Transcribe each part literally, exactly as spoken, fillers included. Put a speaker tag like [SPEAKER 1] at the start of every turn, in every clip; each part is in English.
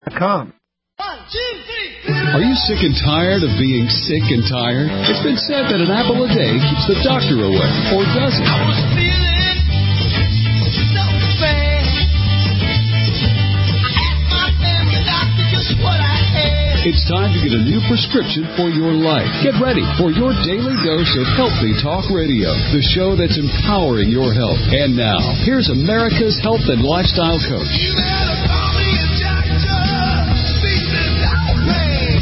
[SPEAKER 1] Com.
[SPEAKER 2] Are you sick and tired of being sick and tired? It's been said that an apple a day keeps the doctor away, or does it?
[SPEAKER 3] I was feeling so bad. I asked my family doctor just what I had.
[SPEAKER 2] It's time to get a new prescription for your life. Get ready for your daily dose of Healthy Talk Radio, the show that's empowering your health. And now, here's America's health and lifestyle coach.
[SPEAKER 3] You better call me a doctor. Beat the pain.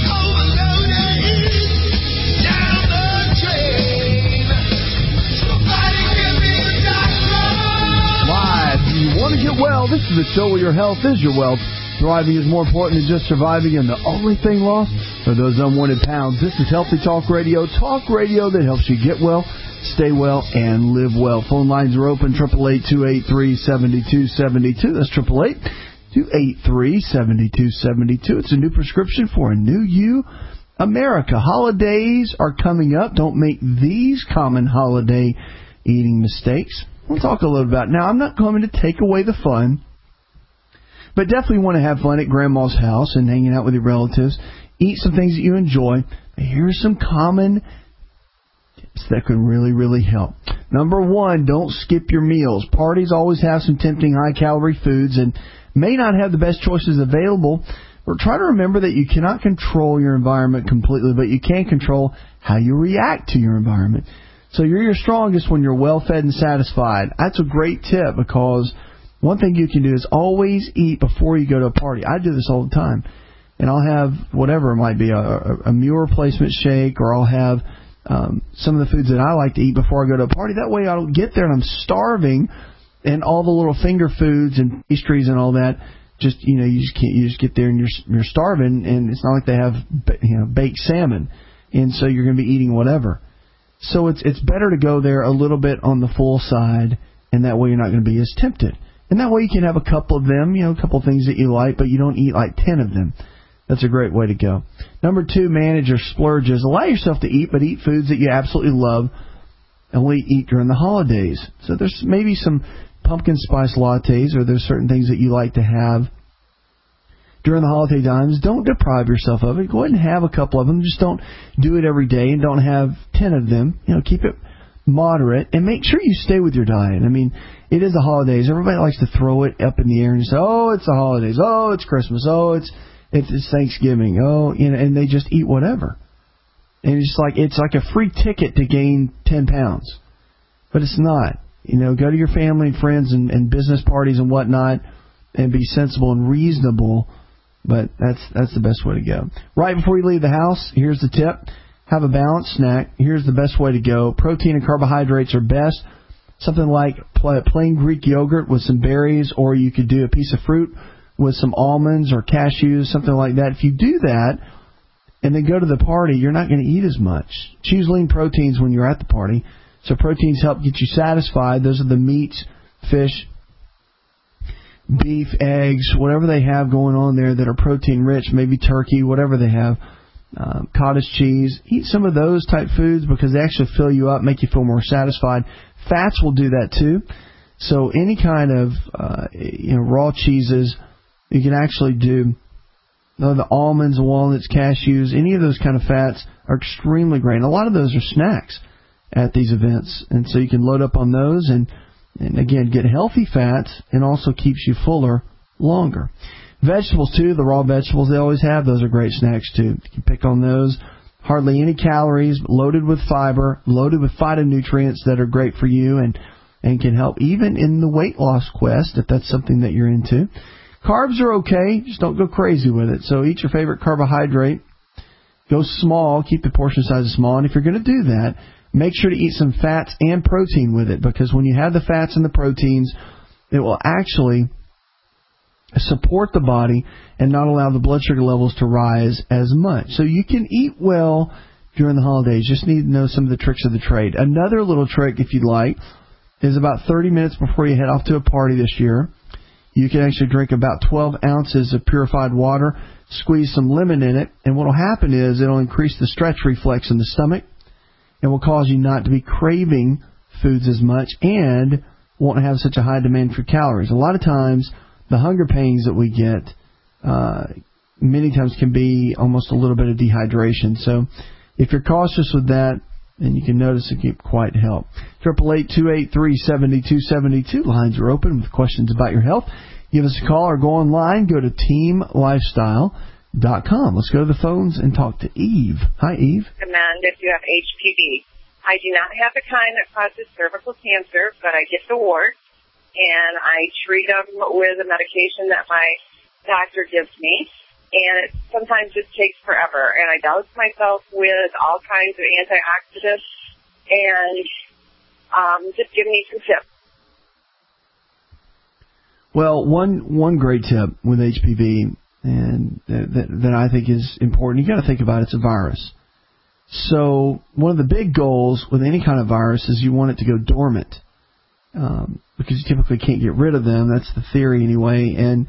[SPEAKER 3] Overloaded down the drain. Somebody give me a doctor.
[SPEAKER 1] Live. Do you want to get well? This is the show where your health is your wealth. Thriving is more important than just surviving, and the only thing lost are those unwanted pounds. This is Healthy Talk Radio, talk radio that helps you get well, stay well, and live well. Phone lines are open, eight eight eight, two eight three, seven two seven two. That's eight eight eight, two eight three, seven two seven two. It's a new prescription for a new you, America. Holidays are coming up. Don't make these common holiday eating mistakes. We'll talk a little about it. Now, I'm not coming to take away the fun, but definitely want to have fun at Grandma's house and hanging out with your relatives. Eat some things that you enjoy. Here's some common tips that can really, really help. Number one, don't skip your meals. Parties always have some tempting high-calorie foods and may not have the best choices available. But try to remember that you cannot control your environment completely, but you can control how you react to your environment. So you're your strongest when you're well-fed and satisfied. That's a great tip, because one thing you can do is always eat before you go to a party. I do this all the time. And I'll have whatever it might be, a, a, a meal replacement shake, or I'll have um, some of the foods that I like to eat before I go to a party. That way I don't get there and I'm starving, and all the little finger foods and pastries and all that, just, you know, you just can't, you just get there and you're you're starving, and it's not like they have, you know, baked salmon, and so you're going to be eating whatever. So it's it's better to go there a little bit on the full side, and that way you're not going to be as tempted. And that way you can have a couple of them, you know, a couple of things that you like, but you don't eat like ten of them. That's a great way to go. Number two, manage your splurges. Allow yourself to eat, but eat foods that you absolutely love, and only eat during the holidays. So there's maybe some pumpkin spice lattes, or there's certain things that you like to have during the holiday times. Don't deprive yourself of it. Go ahead and have a couple of them. Just don't do it every day, and don't have ten of them. You know, keep it moderate, and make sure you stay with your diet. I mean, it is the holidays. Everybody likes to throw it up in the air and say, oh, it's the holidays. Oh, it's Christmas. Oh, it's it's, it's Thanksgiving. Oh, you know, and they just eat whatever. And it's just like, it's like a free ticket to gain ten pounds. But it's not. You know, go to your family and friends and, and business parties and whatnot, and be sensible and reasonable. But that's that's the best way to go. Right before you leave the house, here's the tip. Have a balanced snack. Here's the best way to go. Protein and carbohydrates are best. Something like plain Greek yogurt with some berries, or you could do a piece of fruit with some almonds or cashews, something like that. If you do that and then go to the party, you're not going to eat as much. Choose lean proteins when you're at the party. So proteins help get you satisfied. Those are the meats, fish, beef, eggs, whatever they have going on there that are protein rich, maybe turkey, whatever they have. Um, cottage cheese. Eat some of those type foods, because they actually fill you up, make you feel more satisfied. Fats will do that too. So any kind of uh, you know raw cheeses, you can actually do. You know, the almonds, walnuts, cashews, any of those kind of fats are extremely great. And a lot of those are snacks at these events, and so you can load up on those, and and again get healthy fats, and also keeps you fuller longer. Vegetables, too, the raw vegetables they always have, those are great snacks, too. You can pick on those. Hardly any calories, loaded with fiber, loaded with phytonutrients that are great for you and, and can help even in the weight loss quest, if that's something that you're into. Carbs are okay, just don't go crazy with it. So eat your favorite carbohydrate. Go small, keep the portion sizes small. And if you're going to do that, make sure to eat some fats and protein with it, because when you have the fats and the proteins, it will actually support the body and not allow the blood sugar levels to rise as much. So you can eat well during the holidays. Just need to know some of the tricks of the trade. Another little trick, if you'd like, is about thirty minutes before you head off to a party this year, you can actually drink about twelve ounces of purified water, squeeze some lemon in it, and what will happen is it'll increase the stretch reflex in the stomach and will cause you not to be craving foods as much, and won't have such a high demand for calories. A lot of times, the hunger pains that we get uh, many times can be almost a little bit of dehydration. So if you're cautious with that, then you can notice it can quite help. Triple eight two eight three seventy two seventy two. Lines are open with questions about your health. Give us a call or go online. Go to team lifestyle dot com. Let's go to the phones and talk to Eve. Hi, Eve.
[SPEAKER 4] Recommend if you have H P V. I do not have the kind that causes cervical cancer, but I get the wart, and I treat them with a medication that my doctor gives me. And it sometimes just takes forever. And I douse myself with all kinds of antioxidants. And um, just give me some tips.
[SPEAKER 1] Well, one one great tip with H P V, and that, that, that I think is important, you got to think about it, it's a virus. So one of the big goals with any kind of virus is you want it to go dormant, um, because you typically can't get rid of them. That's the theory anyway. And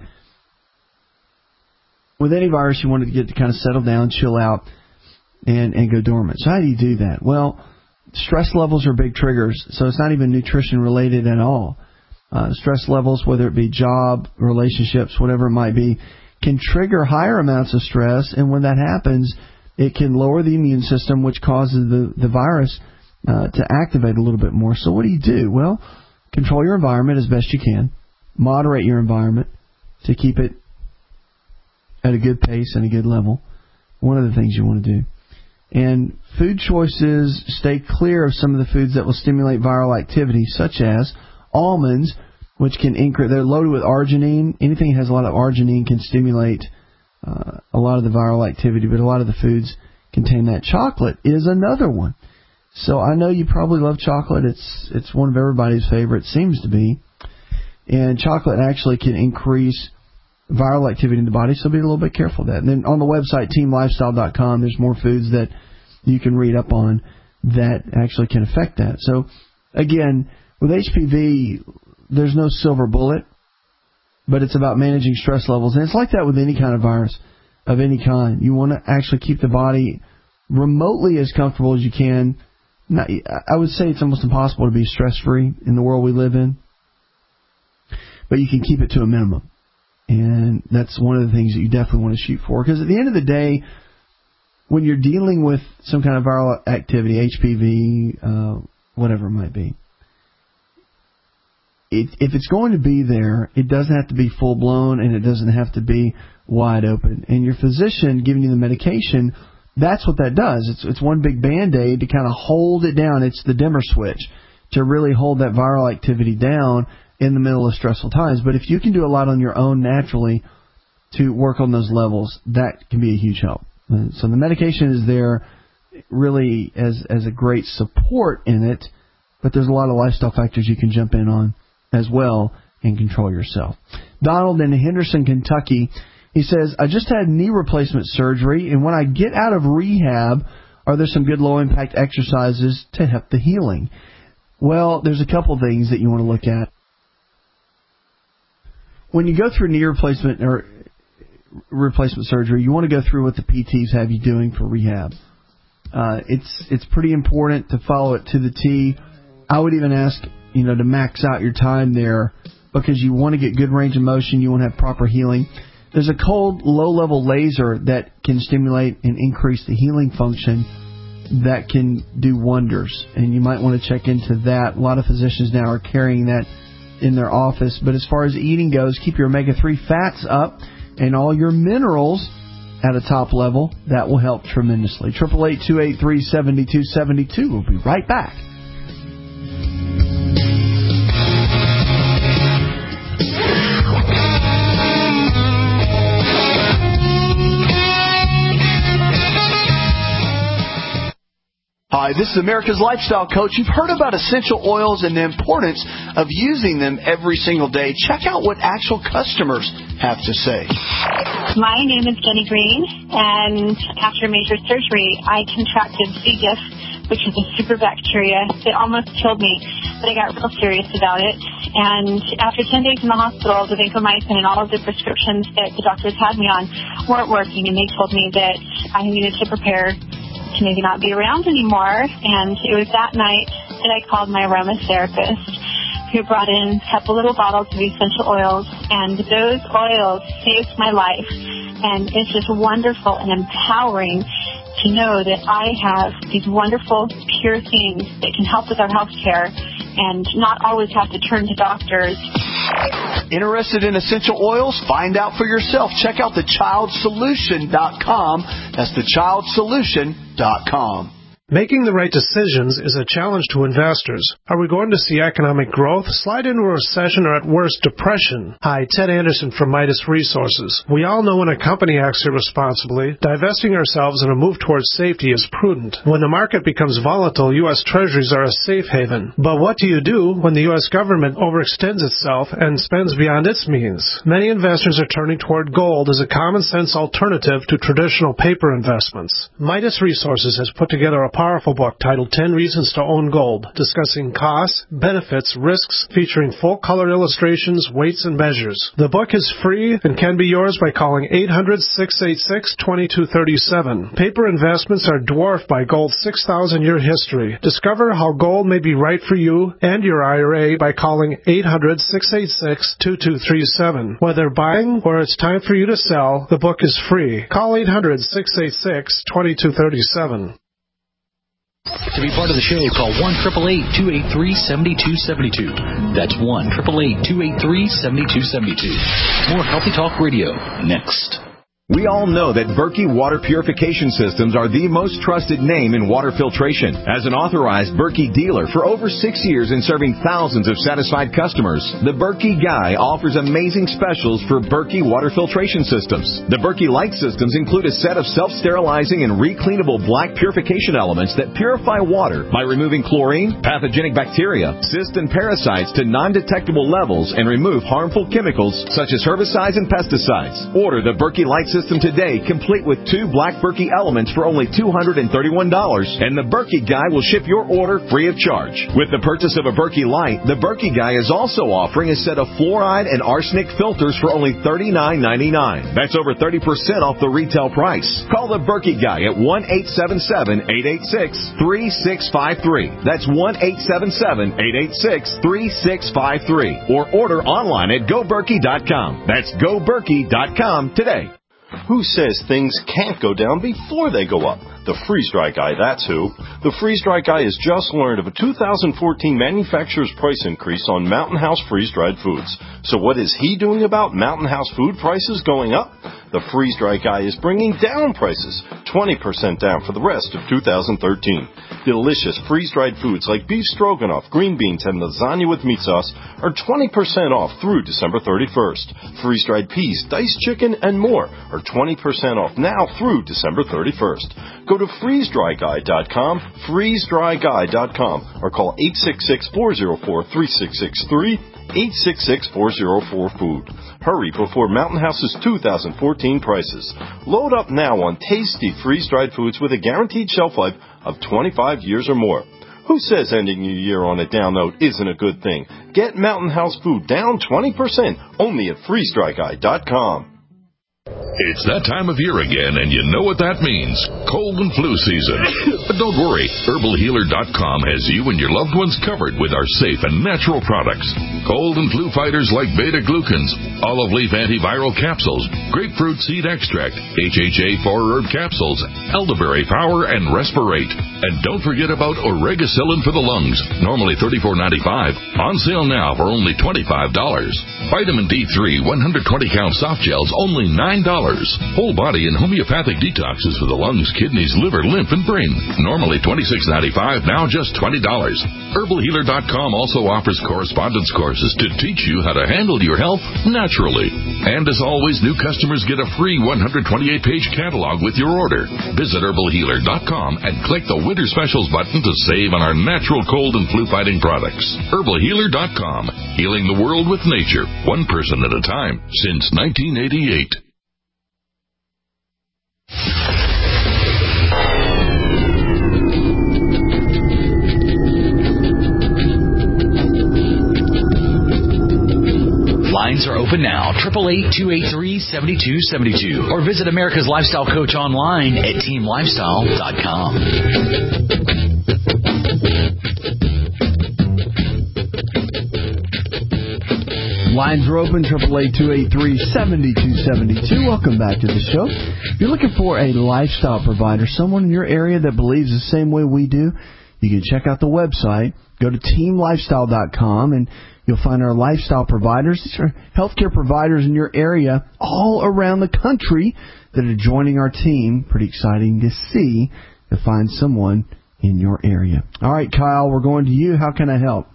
[SPEAKER 1] with any virus, you want it to get to kind of settle down, chill out, and, and go dormant. So how do you do that? Well, stress levels are big triggers, so it's not even nutrition related at all. Uh, stress levels, whether it be job, relationships, whatever it might be, can trigger higher amounts of stress, and when that happens, it can lower the immune system, which causes the, the virus uh, to activate a little bit more. So what do you do? Well, control your environment as best you can. Moderate your environment to keep it at a good pace and a good level. One of the things you want to do. And food choices, stay clear of some of the foods that will stimulate viral activity, such as almonds, which can increase, they're loaded with arginine. Anything that has a lot of arginine can stimulate uh, a lot of the viral activity, but a lot of the foods contain that. Chocolate is another one. So I know you probably love chocolate. It's it's one of everybody's favorite, seems to be. And chocolate actually can increase viral activity in the body, so be a little bit careful of that. And then on the website, team lifestyle dot com, there's more foods that you can read up on that actually can affect that. So, again, with H P V, there's no silver bullet, but it's about managing stress levels. And it's like that with any kind of virus of any kind. You want to actually keep the body remotely as comfortable as you can. Not, I would say it's almost impossible to be stress-free in the world we live in, but you can keep it to a minimum. And that's one of the things that you definitely want to shoot for. Because at the end of the day, when you're dealing with some kind of viral activity, H P V, uh, whatever it might be, it, if it's going to be there, it doesn't have to be full-blown and it doesn't have to be wide open. And your physician giving you the medication, that's what that does. It's, it's one big Band-Aid to kind of hold it down. It's the dimmer switch to really hold that viral activity down in the middle of stressful times. But if you can do a lot on your own naturally to work on those levels, that can be a huge help. And so the medication is there really as as a great support in it, but there's a lot of lifestyle factors you can jump in on as well and control yourself. Donald in Henderson, Kentucky, he says, I just had knee replacement surgery, and when I get out of rehab, are there some good low-impact exercises to help the healing? Well, there's a couple things that you want to look at. When you go through knee replacement or replacement surgery, you want to go through what the P Ts have you doing for rehab. Uh, it's it's pretty important to follow it to the T. I would even ask, you know, to max out your time there because you want to get good range of motion. You want to have proper healing. There's a cold, low-level laser that can stimulate and increase the healing function that can do wonders, and you might want to check into that. A lot of physicians now are carrying that in their office. But as far as eating goes, keep your omega three fats up and all your minerals at a top level. That will help tremendously. Triple eight two eight three seventy two seventy two. We'll be right back. Hi, this is America's Lifestyle Coach. You've heard about essential oils and the importance of using them every single day. Check out what actual customers have to say.
[SPEAKER 5] My name is Jenny Green, and after major surgery, I contracted C. diff, which is a super bacteria. It almost killed me, but I got real serious about it. And after ten days in the hospital, the vancomycin and all of the prescriptions that the doctors had me on weren't working, and they told me that I needed to prepare to maybe not be around anymore. And it was that night that I called my aromatherapist, who who brought in a couple little bottles of essential oils, and those oils saved my life. And it's just wonderful and empowering to know that I have these wonderful, pure things that can help with our health care and not always have to turn to doctors.
[SPEAKER 1] Interested in essential oils? Find out for yourself. Check out the child solution dot com. That's the child solution dot com.
[SPEAKER 6] Making the right decisions is a challenge to investors. Are we going to see economic growth, slide into a recession, or at worst, depression? Hi, Ted Anderson from Midas Resources. We all know when a company acts irresponsibly, divesting ourselves in a move towards safety is prudent. When the market becomes volatile, U S Treasuries are a safe haven. But what do you do when the U S government overextends itself and spends beyond its means? Many investors are turning toward gold as a common-sense alternative to traditional paper investments. Midas Resources has put together a powerful book titled ten Reasons to Own Gold, discussing costs, benefits, risks, featuring full-color illustrations, weights, and measures. The book is free and can be yours by calling eight hundred, six eight six, two two three seven. Paper investments are dwarfed by gold's six thousand year history. Discover how gold may be right for you and your I R A by calling eight hundred, six eight six, two two three seven. Whether buying or it's time for you to sell, the book is free. Call eight hundred, six eight six, two two three seven.
[SPEAKER 7] To be part of the show, call one eight eight eight, two eight three, seven two seven two. That's one eight eight eight, two eight three, seven two seven two. More Healthy Talk Radio next.
[SPEAKER 8] We all know that Berkey Water Purification Systems are the most trusted name in water filtration. As an authorized Berkey dealer for over six years and serving thousands of satisfied customers, the Berkey Guy offers amazing specials for Berkey Water Filtration Systems. The Berkey Light Systems include a set of self-sterilizing and recleanable black purification elements that purify water by removing chlorine, pathogenic bacteria, cysts, and parasites to non-detectable levels and remove harmful chemicals such as herbicides and pesticides. Order the Berkey Light System today, complete with two black Berkey elements for only two hundred thirty-one dollars, and the Berkey Guy will ship your order free of charge. With the purchase of a Berkey Light, the Berkey Guy is also offering a set of fluoride and arsenic filters for only thirty-nine ninety-nine. That's over thirty percent off the retail price. Call the Berkey Guy at one eight seven seven, eight eight six, three six five three. That's one eight seven seven, eight eight six, three six five three. Or order online at go berkey dot com. That's go berkey dot com today.
[SPEAKER 9] Who says things can't go down before they go up? The freeze-dry guy, that's who. The freeze-dry guy has just learned of a two thousand fourteen manufacturer's price increase on Mountain House freeze-dried foods. So what is he doing about Mountain House food prices going up? The freeze-dry guy is bringing down prices, twenty percent down for the rest of two thousand thirteen. Delicious freeze-dried foods like beef stroganoff, green beans, and lasagna with meat sauce are twenty percent off through December thirty-first. Freeze-dried peas, diced chicken, and more are twenty percent off now through December thirty-first. Go to freeze dry guy dot com, freeze dry guy dot com, or call eight six six, four zero four, three six six three, eight six six, four zero four, food. Hurry before Mountain House's two thousand fourteen prices. Load up now on tasty freeze-dried foods with a guaranteed shelf life of twenty-five years or more. Who says ending your year on a down note isn't a good thing? Get Mountain House food down twenty percent only at freeze dry guy dot com.
[SPEAKER 10] It's that time of year again, and you know what that means. Cold and flu season. But don't worry, herbal healer dot com has you and your loved ones covered with our safe and natural products. Cold and flu fighters like beta-glucans, olive leaf antiviral capsules, grapefruit seed extract, H H A four herb capsules, elderberry power, and respirate. And don't forget about oregacillin for the lungs, normally thirty-four ninety-five, on sale now for only twenty-five dollars. Vitamin D three one hundred twenty count soft gels, only nine dollars. Whole body and homeopathic detoxes for the lungs, kidneys, liver, lymph, and brain. Normally twenty-six ninety-five, now just twenty dollars. herbal healer dot com also offers correspondence courses to teach you how to handle your health naturally. And as always, new customers get a free one hundred twenty-eight page catalog with your order. Visit herbal healer dot com and click the Winter Specials button to save on our natural cold and flu fighting products. herbal healer dot com, healing the world with nature, one person at a time, since nineteen eighty-eight.
[SPEAKER 7] Lines are open now, eight eight eight, two eight three, seven two seven two, or visit America's Lifestyle Coach online at team lifestyle dot com.
[SPEAKER 1] Lines are open, eight eight eight, two eight three, seven two seven two. Welcome back to the show. If you're looking for a lifestyle provider, someone in your area that believes the same way we do, you can check out the website. Go to team lifestyle dot com, and you'll find our lifestyle providers. These are healthcare providers in your area all around the country that are joining our team. Pretty exciting to see, to find someone in your area. All right, Kyle, we're going to you. How can I help?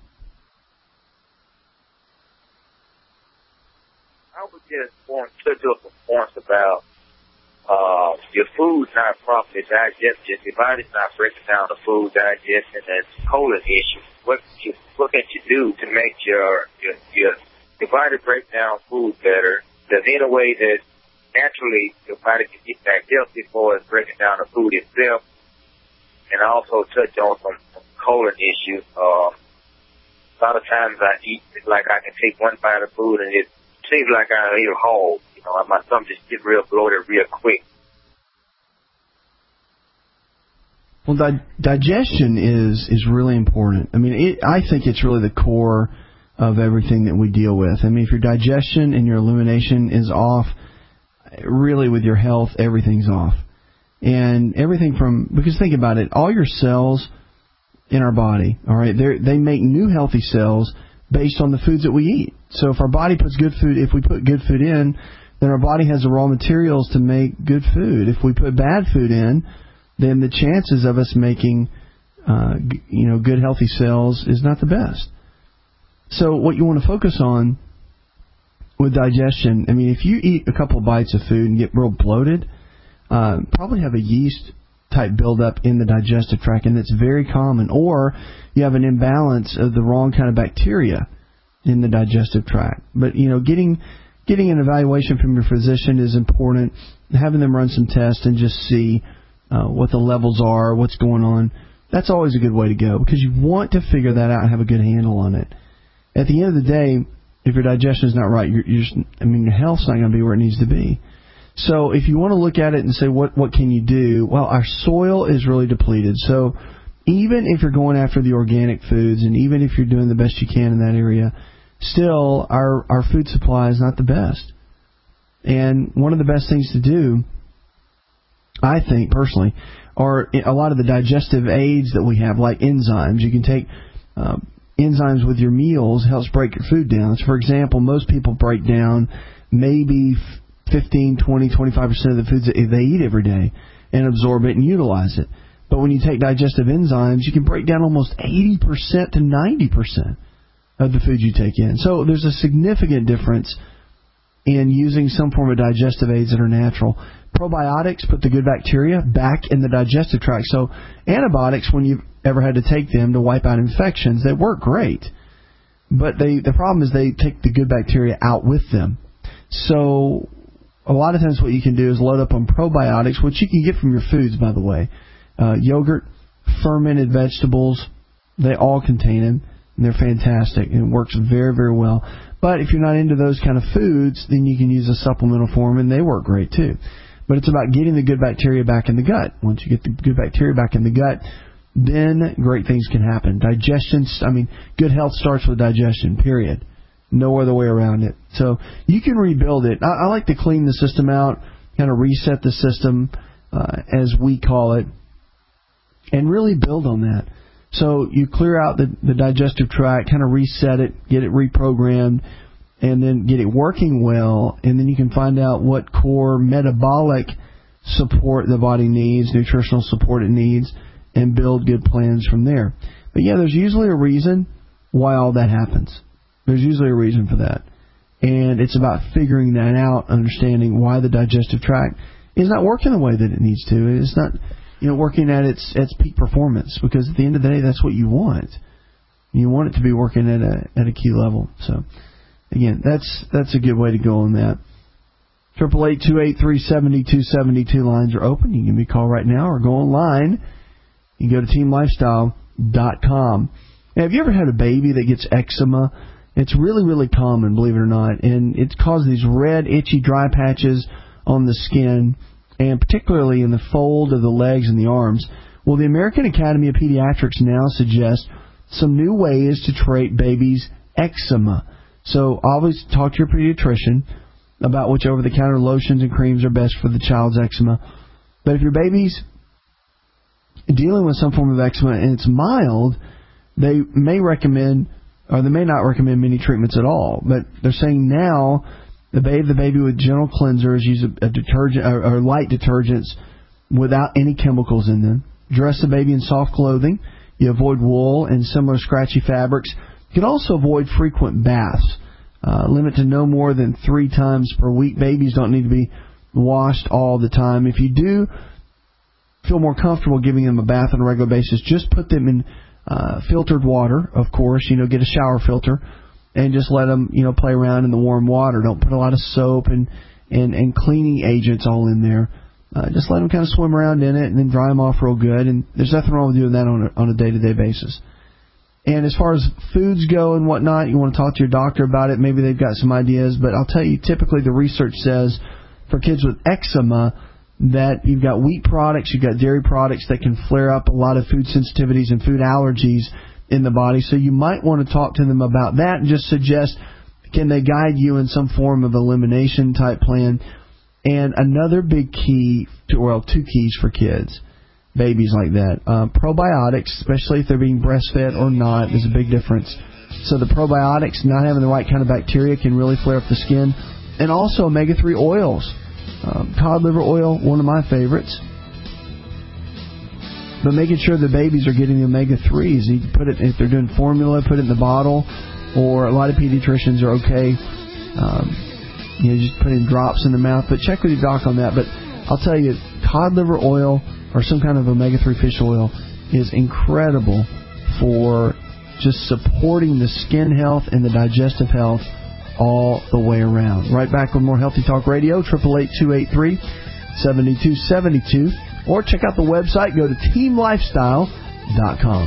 [SPEAKER 11] I was just want to touch up some points about uh, your food not properly digested. Your body's not breaking down the food digestion and colon issue. What you, what can you do to make your your your, your body break down food better? There's any way that naturally your body can get back healthy before it's breaking down the food itself? And also touch on some, some colon issues. Uh, a lot of times I eat, it's like I can take one bite of food and it seems like I eat a whole. You know, my stomach just gets real bloated real quick.
[SPEAKER 1] Well, di- digestion is, is really important. I mean, it, I think it's really the core of everything that we deal with. I mean, if your digestion and your elimination is off, really with your health, everything's off. And everything from, because think about it, all your cells in our body, all right, they make new healthy cells based on the foods that we eat. So if our body puts good food, if we put good food in, then our body has the raw materials to make good food. If we put bad food in, then the chances of us making, uh, you know, good healthy cells is not the best. So what you want to focus on with digestion, I mean, if you eat a couple bites of food and get real bloated, Uh, probably have a yeast-type buildup in the digestive tract, and it's very common. Or you have an imbalance of the wrong kind of bacteria in the digestive tract. But, you know, getting getting an evaluation from your physician is important. Having them run some tests and just see uh, what the levels are, what's going on, that's always a good way to go, because you want to figure that out and have a good handle on it. At the end of the day, if your digestion is not right, you're, you're just, I mean, your health's not going to be where it needs to be. So if you want to look at it and say, what what can you do? Well, our soil is really depleted. So even if you're going after the organic foods and even if you're doing the best you can in that area, still our, our food supply is not the best. And one of the best things to do, I think personally, are a lot of the digestive aids that we have, like enzymes. You can take uh, enzymes with your meals, helps break your food down. So for example, most people break down maybe fifteen, twenty, twenty-five percent of the foods that they eat every day and absorb it and utilize it. But when you take digestive enzymes, you can break down almost eighty percent to ninety percent of the food you take in. So there's a significant difference in using some form of digestive aids that are natural. Probiotics put the good bacteria back in the digestive tract. So antibiotics, when you've ever had to take them to wipe out infections, they work great. But they the problem is they take the good bacteria out with them. So a lot of times what you can do is load up on probiotics, which you can get from your foods, by the way. Uh, yogurt, fermented vegetables, they all contain them, and they're fantastic, and it works very, very well. But if you're not into those kind of foods, then you can use a supplemental form, and they work great too. But it's about getting the good bacteria back in the gut. Once you get the good bacteria back in the gut, then great things can happen. Digestion, I mean, good health starts with digestion, period. No other way around it. So you can rebuild it. I, I like to clean the system out, kind of reset the system, uh, as we call it, and really build on that. So you clear out the, the digestive tract, kind of reset it, get it reprogrammed, and then get it working well, and then you can find out what core metabolic support the body needs, nutritional support it needs, and build good plans from there. But yeah, there's usually a reason why all that happens. There's usually a reason for that. And it's about figuring that out, understanding why the digestive tract is not working the way that it needs to. It's not, you know, working at its its peak performance, because at the end of the day, that's what you want. You want it to be working at a at a key level. So, again, that's that's a good way to go on that. Triple eight two eight three seventy two seventy two lines are open. You can give me a call right now or go online. You can go to team lifestyle dot com. Now, have you ever had a baby that gets eczema? It's really, really common, believe it or not, and it causes these red, itchy, dry patches on the skin, and particularly in the fold of the legs and the arms. Well, the American Academy of Pediatrics now suggests some new ways to treat babies' eczema. So always talk to your pediatrician about which over-the-counter lotions and creams are best for the child's eczema. But if your baby's dealing with some form of eczema and it's mild, they may recommend, or they may not recommend many treatments at all. But they're saying now, they bathe the baby with gentle cleansers, use a, a detergent or, or light detergents without any chemicals in them. Dress the baby in soft clothing. You avoid wool and similar scratchy fabrics. You can also avoid frequent baths. Uh, limit to no more than three times per week. Babies don't need to be washed all the time. If you do feel more comfortable giving them a bath on a regular basis, just put them in uh, filtered water, of course. You know, get a shower filter and just let them, you know, play around in the warm water. Don't put a lot of soap and, and, and cleaning agents all in there. Uh, just let them kind of swim around in it and then dry them off real good. And there's nothing wrong with doing that on a, on a day-to-day basis. And as far as foods go and whatnot, you want to talk to your doctor about it. Maybe they've got some ideas. But I'll tell you, typically the research says for kids with eczema that you've got wheat products, you've got dairy products that can flare up a lot of food sensitivities and food allergies in the body. So you might want to talk to them about that and just suggest, can they guide you in some form of elimination type plan? And another big key, to, well, two keys for kids, babies like that. Uh, probiotics, especially if they're being breastfed or not, is a big difference. So the probiotics, not having the right kind of bacteria, can really flare up the skin. And also omega three oils. Um, cod liver oil, one of my favorites. But making sure the babies are getting the omega threes. You can put it, if they're doing formula, put it in the bottle. Or a lot of pediatricians are okay. Um, you know, just put in drops in the mouth. But check with your doc on that. But I'll tell you, cod liver oil or some kind of omega three fish oil is incredible for just supporting the skin health and the digestive health all the way around. Right back with more Healthy Talk Radio, eight eight eight, two eight three, seven two seven two. Or check out the website, go to team lifestyle dot com.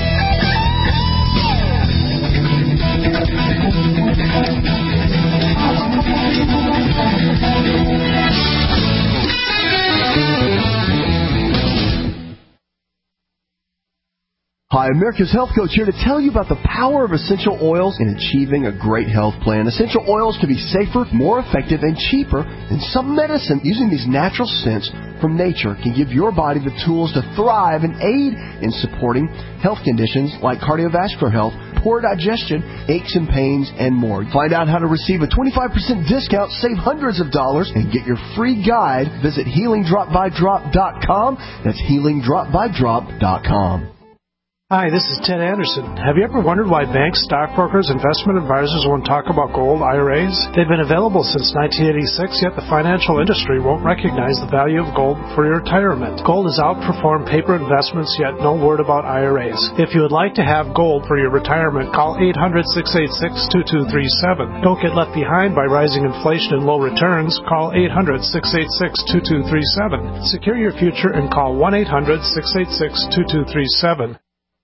[SPEAKER 1] Hi, America's Health Coach here to tell you about the power of essential oils in achieving a great health plan. Essential oils can be safer, more effective, and cheaper than some medicine. Using these natural scents from nature can give your body the tools to thrive and aid in supporting health conditions like cardiovascular health, poor digestion, aches and pains, and more. Find out how to receive a twenty-five percent discount, save hundreds of dollars, and get your free guide. Visit healing drop by drop dot com. That's healing drop by drop dot com.
[SPEAKER 6] Hi, this is Ted Anderson. Have you ever wondered why banks, stockbrokers, investment advisors won't talk about gold I R As? They've been available since nineteen eighty-six, yet the financial industry won't recognize the value of gold for your retirement. Gold has outperformed paper investments, yet no word about I R As. If you would like to have gold for your retirement, call eight hundred, six eight six, two two three seven. Don't get left behind by rising inflation and low returns. Call eight hundred, six eight six, two two three seven. Secure your future and call one eight hundred, six eight six, two two three seven.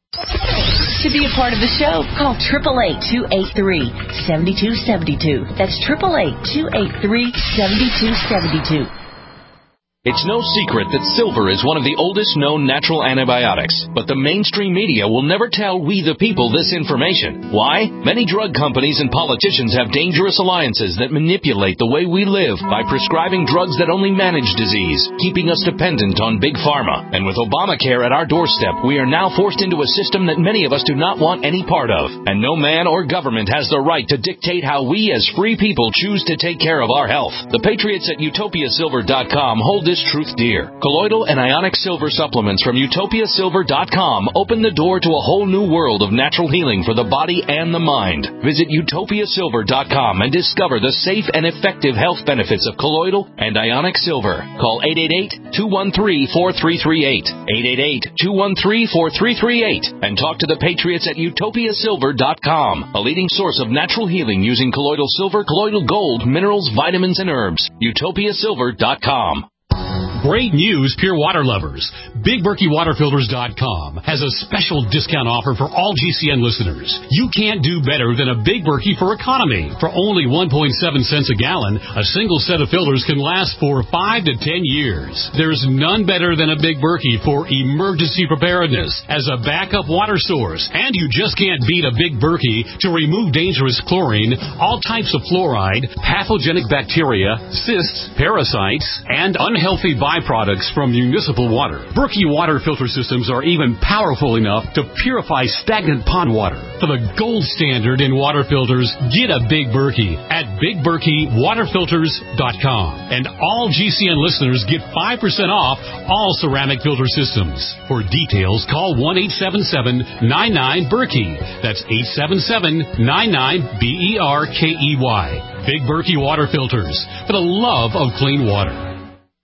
[SPEAKER 12] To be a part of the show, call eight eight eight, two eight three, seven two seven two. That's eight eight eight, two eight three, seven two seven two.
[SPEAKER 7] It's no secret that silver is one of the oldest known natural antibiotics, but the mainstream media will never tell we the people this information. Why? Many drug companies and politicians have dangerous alliances that manipulate the way we live by prescribing drugs that only manage disease, keeping us dependent on big pharma. And with Obamacare at our doorstep, we are now forced into a system that many of us do not want any part of. And no man or government has the right to dictate how we as free people choose to take care of our health. The patriots at utopia silver dot com hold this truth dear. Colloidal and ionic silver supplements from utopia silver dot com open the door to a whole new world of natural healing for the body and the mind. Visit utopia silver dot com and discover the safe and effective health benefits of colloidal and ionic silver. Call eight eight eight, two one three, four three three eight, eight eight eight, two one three, four three three eight, and talk to the patriots at utopia silver dot com, a leading source of natural healing using colloidal silver, colloidal gold, minerals, vitamins, and herbs. utopia silver dot com.
[SPEAKER 13] Great news, pure water lovers. Big Berkey Water Filters dot com has a special discount offer for all G C N listeners. You can't do better than a Big Berkey for economy. For only one point seven cents a gallon, a single set of filters can last for five to ten years. There's none better than a Big Berkey for emergency preparedness as a backup water source. And you just can't beat a Big Berkey to remove dangerous chlorine, all types of fluoride, pathogenic bacteria, cysts, parasites, and unhealthy byproducts from municipal water. Berkey water filter systems are even powerful enough to purify stagnant pond water. For the gold standard in water filters, get a Big Berkey at Big Berkey Water Filters dot com. And all G C N listeners get five percent off all ceramic filter systems. For details, call one eight seven seven nine nine Berkey. That's eight seven seven nine nine B E R K E Y. Big Berkey Water Filters, for the love of clean water.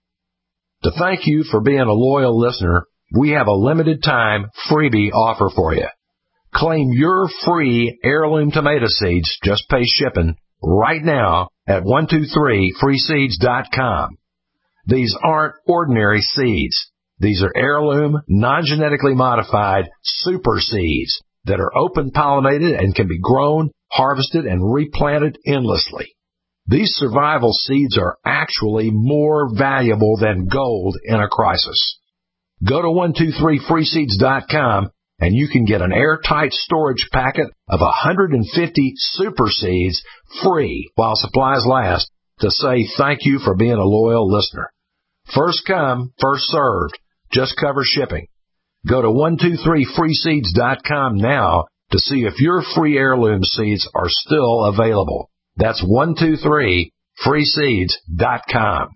[SPEAKER 14] To thank you for being a loyal listener, we have a limited time freebie offer for you. Claim your free heirloom tomato seeds, just pay shipping, right now at one two three free seeds dot com. These aren't ordinary seeds. These are heirloom, non-genetically modified super seeds that are open pollinated and can be grown, harvested, and replanted endlessly. These survival seeds are actually more valuable than gold in a crisis. Go to one two three free seeds dot com and you can get an airtight storage packet of one hundred fifty super seeds free while supplies last to say thank you for being a loyal listener. First come, first served. Just cover shipping. Go to one two three free seeds dot com now to see if your free heirloom seeds are still available. That's one two three free seeds dot com.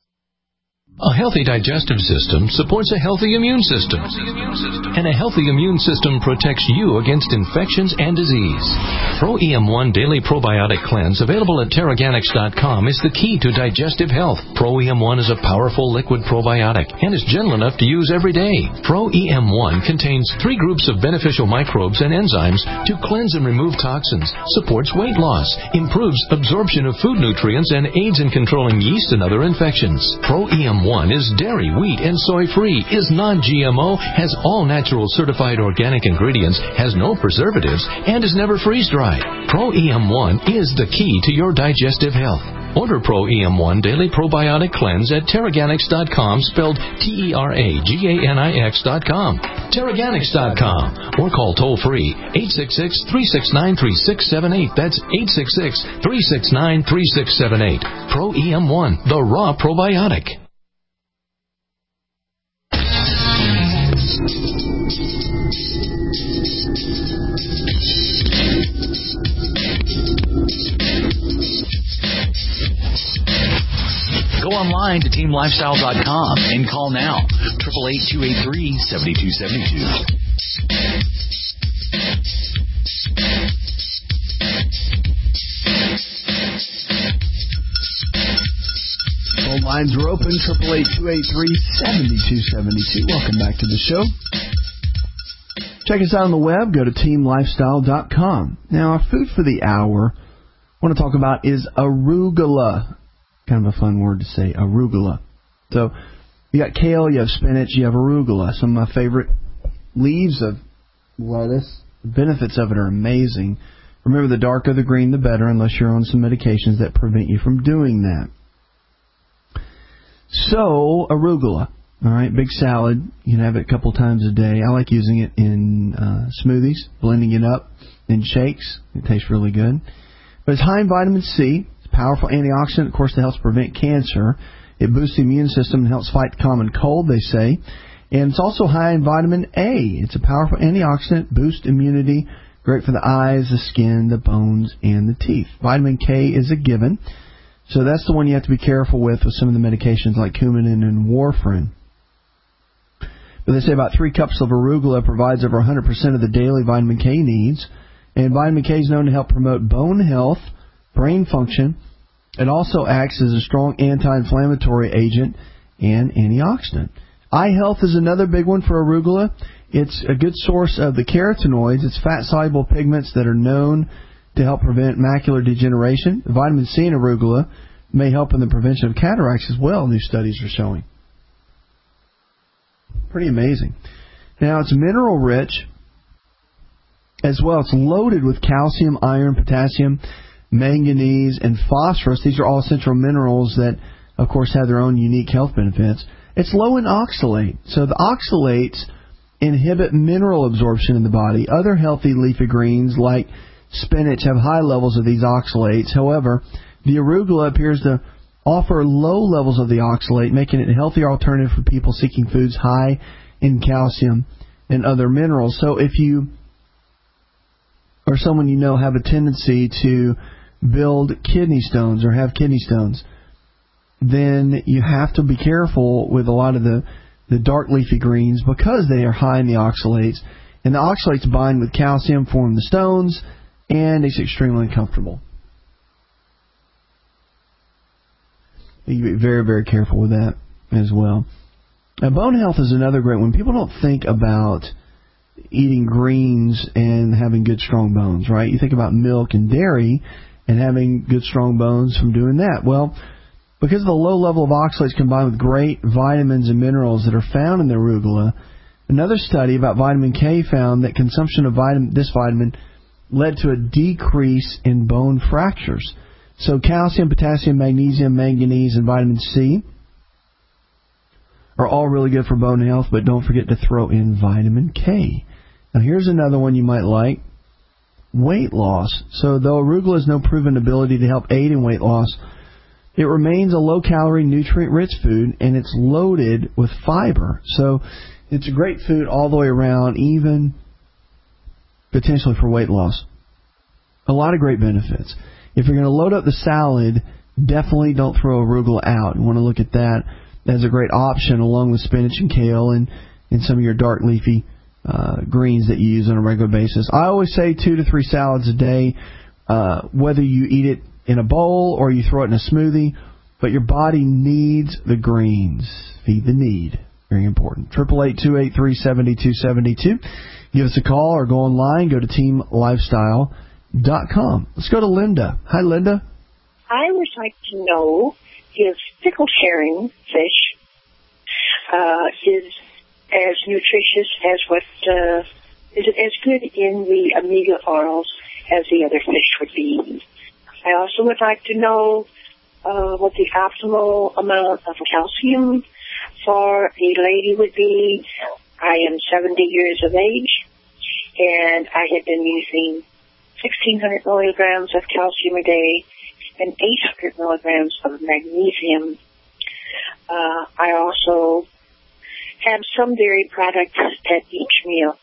[SPEAKER 15] A healthy digestive system supports a healthy immune system. And a healthy immune system protects you against infections and disease. Pro E M one Daily Probiotic Cleanse, available at Terraganics dot com, is the key to digestive health. Pro E M one is a powerful liquid probiotic and is gentle enough to use every day. Pro E M one contains three groups of beneficial microbes and enzymes to cleanse and remove toxins, supports weight loss, improves absorption of food nutrients, and aids in controlling yeast and other infections. Pro E M one is dairy, wheat, and soy-free, is non-G M O, has all natural certified organic ingredients, has no preservatives, and is never freeze-dried. Pro E M one is the key to your digestive health. Order Pro E M one Daily Probiotic Cleanse at Terraganics dot com, spelled T E R A G A N I X dot com. Terraganics dot com. Or call toll-free eight six six, three six nine, three six seven eight. That's eight six six, three six nine, three six seven eight. Pro E M one, the raw probiotic.
[SPEAKER 7] Go online to team lifestyle dot com and call now, eight eight eight, two eight three, seven two seven two.
[SPEAKER 1] Phone lines are open, eight eight eight, two eight three, seven two seven two. Welcome back to the show. Check us out on the web. Go to team lifestyle dot com. Now, our food for the hour I want to talk about is arugula. Kind of a fun word to say, arugula. So, you got kale, you have spinach, you have arugula. Some of my favorite leaves of lettuce. The benefits of it are amazing. Remember, the darker the green, the better, unless you're on some medications that prevent you from doing that. So, arugula. All right, big salad. You can have it a couple times a day. I like using it in uh, smoothies, blending it up in shakes. It tastes really good. But it's high in vitamin C. Powerful antioxidant, of course, that helps prevent cancer. It boosts the immune system and helps fight the common cold, they say. And it's also high in vitamin A. It's a powerful antioxidant, boosts immunity, great for the eyes, the skin, the bones, and the teeth. Vitamin K is a given. So that's the one you have to be careful with with some of the medications like Coumadin and warfarin. But they say about three cups of arugula provides over one hundred percent of the daily vitamin K needs. And vitamin K is known to help promote bone health, brain function. It also acts as a strong anti-inflammatory agent and antioxidant. Eye health is another big one for arugula. It's a good source of the carotenoids. It's fat-soluble pigments that are known to help prevent macular degeneration. Vitamin C in arugula may help in the prevention of cataracts as well, new studies are showing. Pretty amazing. Now, it's mineral rich as well. It's loaded with calcium, iron, potassium, manganese, and phosphorus. These are all essential minerals that, of course, have their own unique health benefits. It's low in oxalate. So the oxalates inhibit mineral absorption in the body. Other healthy leafy greens like spinach have high levels of these oxalates. However, the arugula appears to offer low levels of the oxalate, making it a healthier alternative for people seeking foods high in calcium and other minerals. So if you or someone you know have a tendency to build kidney stones or have kidney stones, then you have to be careful with a lot of the, the dark leafy greens because they are high in the oxalates. And the oxalates bind with calcium, form the stones, and it's extremely uncomfortable. You be very, very careful with that as well. Now, bone health is another great one. People don't think about eating greens and having good, strong bones, right? You think about milk and dairy and having good, strong bones from doing that. Well, because of the low level of oxalates combined with great vitamins and minerals that are found in the arugula, another study about vitamin K found that consumption of vitamin, this vitamin led to a decrease in bone fractures. So calcium, potassium, magnesium, manganese, and vitamin C are all really good for bone health, but don't forget to throw in vitamin K. Now here's another one you might like. Weight loss. So though arugula has no proven ability to help aid in weight loss, it remains a low-calorie, nutrient-rich food, and it's loaded with fiber. So it's a great food all the way around, even potentially for weight loss. A lot of great benefits. If you're going to load up the salad, definitely don't throw arugula out. You want to look at that as a great option along with spinach and kale and, and some of your dark leafy uh, greens that you use on a regular basis. I always say two to three salads a day, uh, whether you eat it in a bowl or you throw it in a smoothie, but your body needs the greens. Feed the need. Very important. eight eight eight, two eight three, seven two seven two. Give us a call or go online. Go to team lifestyle dot com. Let's go to Linda. Hi, Linda.
[SPEAKER 16] I would like to know if pickled herring fish uh, is as nutritious as what, uh, is it as good in the omega oils as the other fish would be? I also would like to know uh, what the optimal amount of calcium for a lady would be. I am seventy years of age, and I have been using sixteen hundred milligrams of calcium a day and eight hundred milligrams of magnesium. Uh, I also have some dairy products at each meal.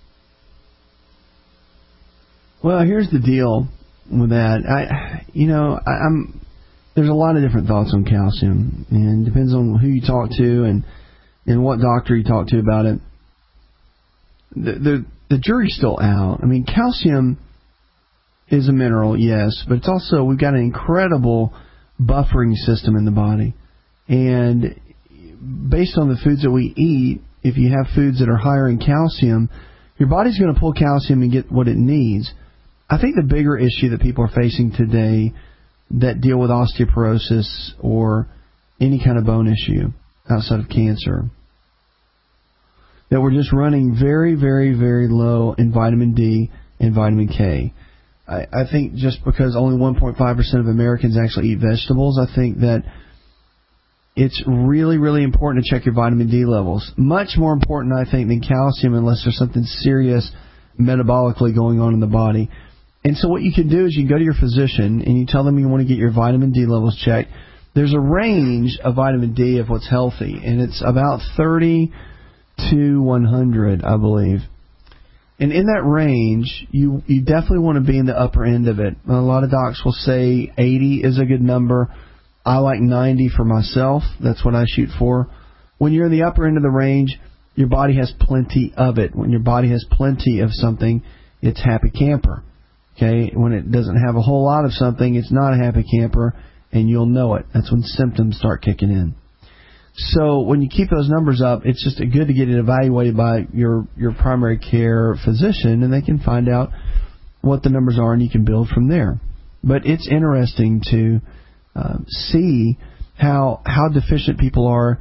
[SPEAKER 1] Well, here's the deal with that. I, you know, I, I'm there's a lot of different thoughts on calcium, and it depends on who you talk to and and what doctor you talk to about it. The the, the jury's still out. I mean, calcium is a mineral, yes, but it's also, we've got an incredible buffering system in the body. And based on the foods that we eat, if you have foods that are higher in calcium, your body's going to pull calcium and get what it needs. I think the bigger issue that people are facing today that deal with osteoporosis or any kind of bone issue outside of cancer, that we're just running very, very, very low in vitamin D and vitamin K. I, I think just because only one point five percent of Americans actually eat vegetables, I think that it's really, really important to check your vitamin D levels. Much more important, I think, than calcium unless there's something serious metabolically going on in the body. And so what you can do is you can go to your physician and you tell them you want to get your vitamin D levels checked. There's a range of vitamin D of what's healthy, and it's about thirty to one hundred, I believe. And in that range, you you definitely want to be in the upper end of it. A lot of docs will say eighty is a good number. I like ninety for myself. That's what I shoot for. When you're in the upper end of the range, your body has plenty of it. When your body has plenty of something, it's happy camper. Okay? When it doesn't have a whole lot of something, it's not a happy camper, and you'll know it. That's when symptoms start kicking in. So when you keep those numbers up, it's just good to get it evaluated by your, your primary care physician, and they can find out what the numbers are, and you can build from there. But it's interesting to uh, see how how deficient people are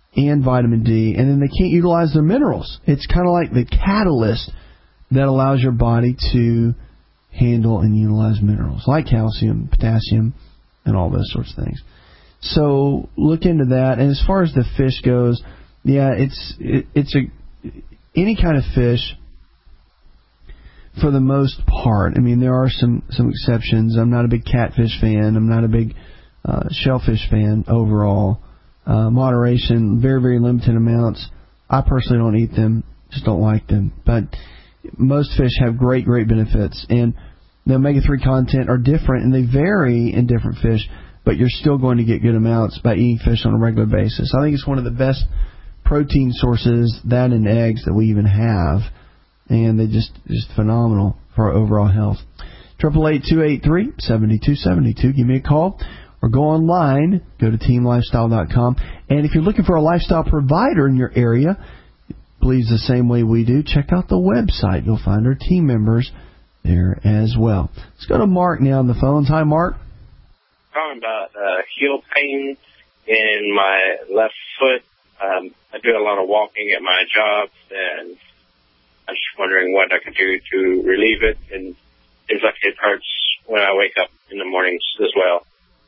[SPEAKER 1] and vitamin D, and then they can't utilize their minerals. It's kind of like the catalyst that allows your body to handle and utilize minerals, like calcium, potassium, and all those sorts of things. So look into that. And as far as the fish goes, yeah, it's it, it's a any kind of fish for the most part. I mean, there are some, some exceptions. I'm not a big catfish fan. I'm not a big uh, shellfish fan overall. Uh, moderation, very, very limited amounts. I personally don't eat them, just don't like them. But most fish have great, great benefits. And the omega three content are different, and they vary in different fish, but you're still going to get good amounts by eating fish on a regular basis. I think it's one of the best protein sources, that and eggs, that we even have. And they're just, just phenomenal for our overall health. eight eight eight, two eight three, seven two seven two. Give me a call or go online. Go to team lifestyle dot com. And if you're looking for a lifestyle provider in your area, believes the same way we do, check out the website. You'll find our team members there as well. Let's go to Mark now on the phones. Hi, Mark.
[SPEAKER 17] Talking about uh, heel pain in my left foot. Um, I do a lot of walking at my job, and I'm just wondering what I could do to relieve it. And it seems like it hurts when I wake up in the mornings as well.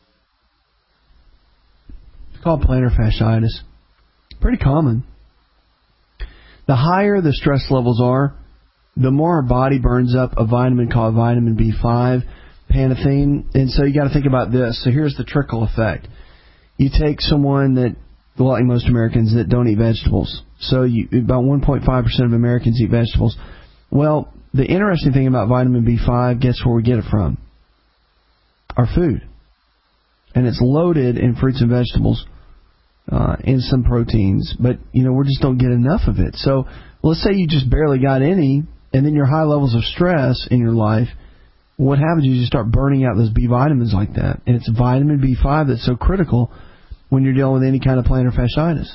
[SPEAKER 1] It's called plantar fasciitis. Pretty common. The higher the stress levels are, the more our body burns up a vitamin called vitamin B five, panathine. And so you got to think about this. So here's the trickle effect. You take someone that, well, like most Americans, that don't eat vegetables. So you, about one point five percent of Americans eat vegetables. Well, the interesting thing about vitamin B five, guess where we get it from? Our food. And it's loaded in fruits and vegetables, uh, and some proteins. But, you know, we just don't get enough of it. So let's say you just barely got any, and then your high levels of stress in your life, what happens is you start burning out those B vitamins like that. And it's vitamin B five that's so critical when you're dealing with any kind of plantar fasciitis.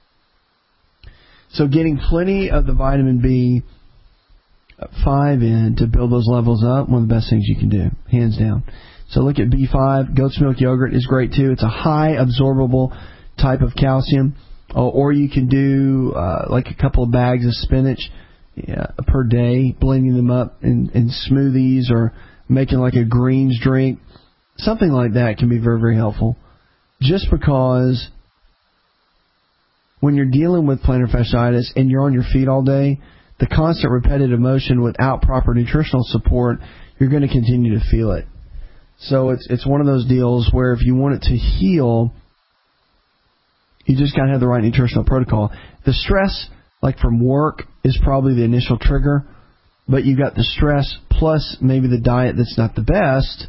[SPEAKER 1] So getting plenty of the vitamin B five in to build those levels up, one of the best things you can do, hands down. So look at B five. Goat's milk yogurt is great too. It's a high absorbable type of calcium. Oh, or you can do uh, like a couple of bags of spinach yeah, per day, blending them up in, in smoothies or making like a greens drink. Something like that can be very, very helpful. Just because when you're dealing with plantar fasciitis and you're on your feet all day, the constant repetitive motion without proper nutritional support, you're going to continue to feel it. So it's it's one of those deals where if you want it to heal, you just got to have the right nutritional protocol. The stress, like from work, is probably the initial trigger, but you got the stress plus maybe the diet that's not the best,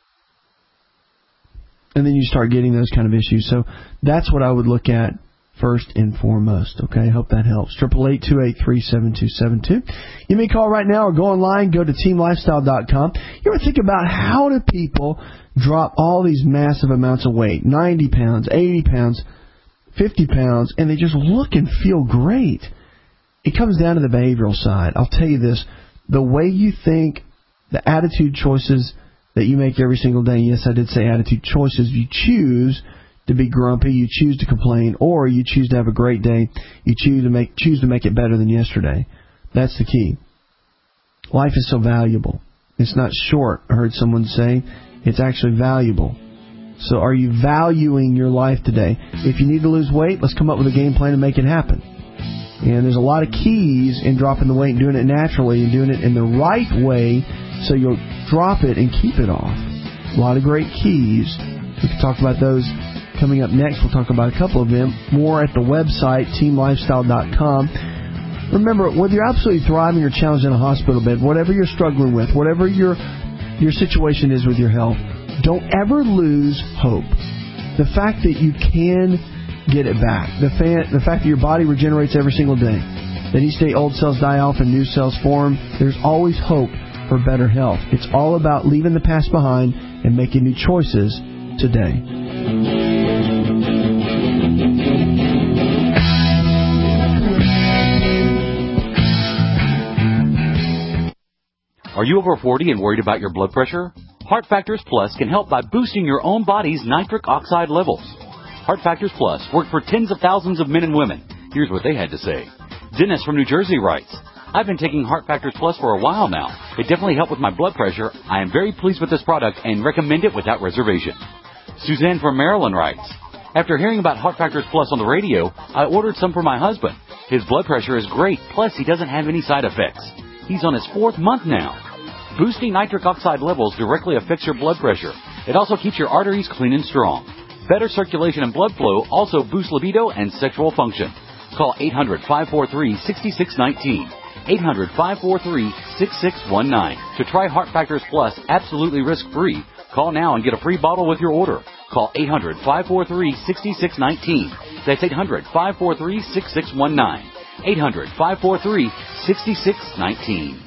[SPEAKER 1] and then you start getting those kind of issues. So that's what I would look at first and foremost. Okay, hope that helps. eight eight eight, two eight three, seven two seven two. You may call right now or go online. Go to team lifestyle dot com. You ever think about how do people drop all these massive amounts of weight, ninety pounds, eighty pounds, fifty pounds, and they just look and feel great? It comes down to the behavioral side. I'll tell you this. The way you think, the attitude choices that you make every single day, yes, I did say attitude choices, you choose to be grumpy, you choose to complain, or you choose to have a great day, you choose to make choose to make it better than yesterday. That's the key. Life is so valuable. It's not short, I heard someone say. It's actually valuable. So are you valuing your life today? If you need to lose weight, let's come up with a game plan to make it happen. And there's a lot of keys in dropping the weight and doing it naturally and doing it in the right way so you'll drop it and keep it off. A lot of great keys. We can talk about those coming up next. We'll talk about a couple of them. More at the website, team lifestyle dot com. Remember, whether you're absolutely thriving or challenged in a hospital bed, whatever you're struggling with, whatever your your situation is with your health, don't ever lose hope. The fact that you can get it back, the, fa- the fact that your body regenerates every single day, that each day old cells die off and new cells form, there's always hope for better health. It's all about leaving the past behind and making new choices today.
[SPEAKER 18] Are you over forty and worried about your blood pressure? Heart Factors Plus can help by boosting your own body's nitric oxide levels. Heart Factors Plus worked for tens of thousands of men and women. Here's what they had to say. Dennis from New Jersey writes, I've been taking Heart Factors Plus for a while now. It definitely helped with my blood pressure. I am very pleased with this product and recommend it without reservation. Suzanne from Maryland writes, after hearing about Heart Factors Plus on the radio, I ordered some for my husband. His blood pressure is great, plus he doesn't have any side effects. He's on his fourth month now. Boosting nitric oxide levels directly affects your blood pressure. It also keeps your arteries clean and strong. Better circulation and blood flow also boosts libido and sexual function. Call eight hundred, five four three, six six one nine, eight hundred, five four three, six six one nine. To try Heart Factors Plus absolutely risk-free, call now and get a free bottle with your order. Call eight hundred, five four three, six six one nine. That's eight hundred, five four three, six six one nine. eight hundred, five four three, six six one nine.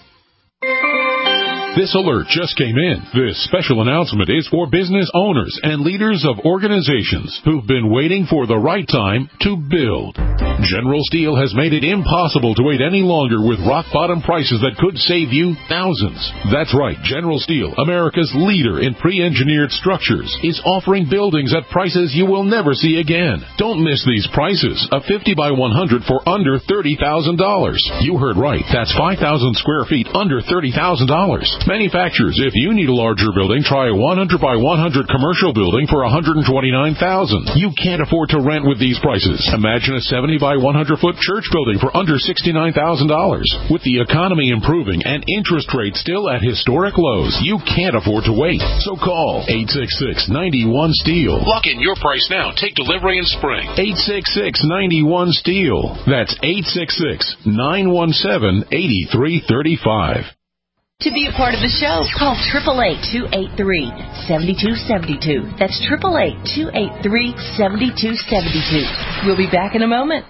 [SPEAKER 10] This alert just came in. This special announcement is for business owners and leaders of organizations who've been waiting for the right time to build. General Steel has made it impossible to wait any longer with rock-bottom prices that could save you thousands. That's right. General Steel, America's leader in pre-engineered structures, is offering buildings at prices you will never see again. Don't miss these prices. A fifty by one hundred for under thirty thousand dollars. You heard right. That's five thousand square feet under thirty thousand dollars. Manufacturers, if you need a larger building, try a one hundred by one hundred commercial building for one hundred twenty-nine thousand dollars. You can't afford to rent with these prices. Imagine a seventy by one hundred foot church building for under sixty-nine thousand dollars. With the economy improving and interest rates still at historic lows, you can't afford to wait. So call eight six six, nine one, STEEL.
[SPEAKER 2] Lock in your price now. Take delivery in spring.
[SPEAKER 10] eight six six, nine one, STEEL. That's eight six six, nine one seven, eight three three five.
[SPEAKER 12] To be a part of the show, call eight eight eight, two eight three, seven two seven two. That's eight eight eight, two eight three, seven two seven two. We'll be back in a moment.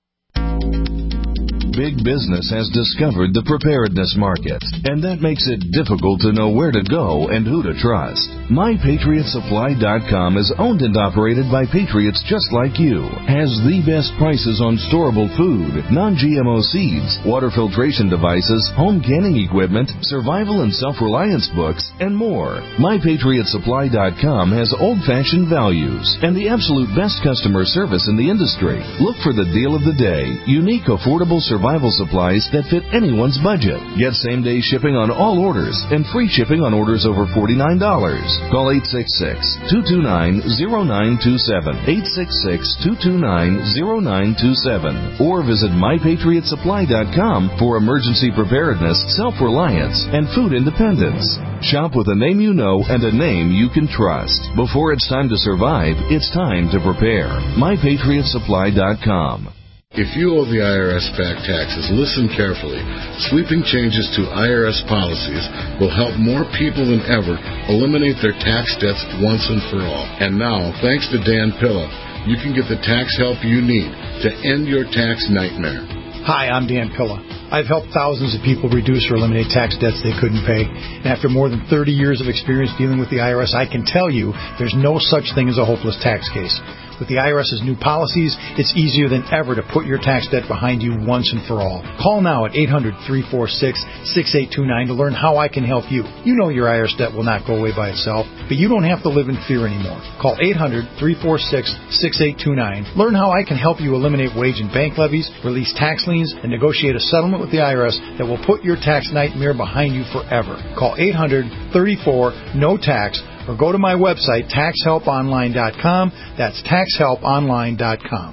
[SPEAKER 19] Big business has discovered the preparedness market, and that makes it difficult to know where to go and who to trust. My Patriot Supply dot com is owned and operated by patriots just like you, has the best prices on storable food, non-G M O seeds, water filtration devices, home canning equipment, survival and self-reliance books, and more. My Patriot Supply dot com has old-fashioned values and the absolute best customer service in the industry. Look for the deal of the day, unique, affordable survival supplies that fit anyone's budget. Get same-day shipping on all orders and free shipping on orders over forty-nine dollars. Call eight six six, two two nine, zero nine two seven, eight six six, two two nine, zero nine two seven, or visit My Patriot Supply dot com for emergency preparedness, self-reliance, and food independence. Shop with a name you know and a name you can trust. Before it's time to survive, it's time to prepare. My Patriot Supply dot com.
[SPEAKER 20] If you owe the I R S back taxes, listen carefully. Sweeping changes to I R S policies will help more people than ever eliminate their tax debts once and for all. And now, thanks to Dan Pilla, you can get the tax help you need to end your tax nightmare.
[SPEAKER 21] Hi, I'm Dan Pilla. I've helped thousands of people reduce or eliminate tax debts they couldn't pay. And after more than thirty years of experience dealing with the I R S, I can tell you there's no such thing as a hopeless tax case. With the I R S's new policies, it's easier than ever to put your tax debt behind you once and for all. Call now at eight hundred, three four six, six eight two nine to learn how I can help you. You know your I R S debt will not go away by itself, but you don't have to live in fear anymore. Call eight hundred, three four six, six eight two nine. Learn how I can help you eliminate wage and bank levies, release tax liens, and negotiate a settlement with the I R S that will put your tax nightmare behind you forever. Call eight hundred, thirty-four, N O T A X or go to my website, tax help online dot com. That's tax help online dot com.